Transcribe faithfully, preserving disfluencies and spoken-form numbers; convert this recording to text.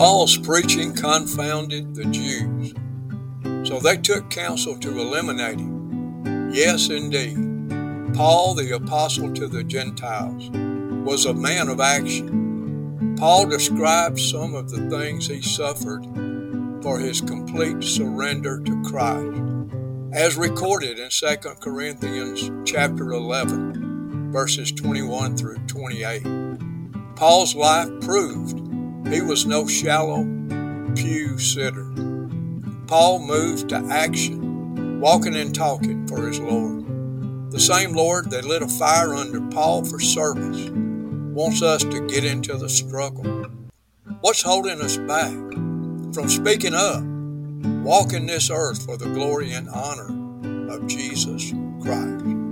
Paul's preaching confounded the Jews, so they took counsel to eliminate him. Yes, indeed, Paul, the apostle to the Gentiles, was a man of action. Paul described some of the things he suffered for his complete surrender to Christ, as recorded in Second Corinthians chapter eleven, verses twenty-one through twenty-eight. Paul's life proved he was no shallow pew sitter. Paul moved to action, walking and talking for his Lord. The same Lord that lit a fire under Paul for service wants us to get into the struggle. What's holding us back from speaking up, walking this earth for the glory and honor of Jesus Christ?